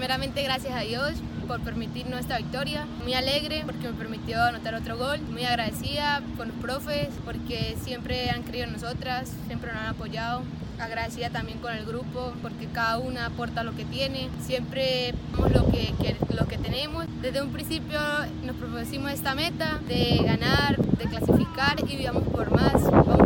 Primeramente, gracias a Dios por permitirnos esta victoria. Muy alegre porque me permitió anotar otro gol. Muy agradecida con los profes porque siempre han creído en nosotras, siempre nos han apoyado. Agradecida también con el grupo porque cada una aporta lo que tiene. Siempre damos lo que tenemos. Desde un principio nos propusimos esta meta de ganar, de clasificar y vamos por más. Vamos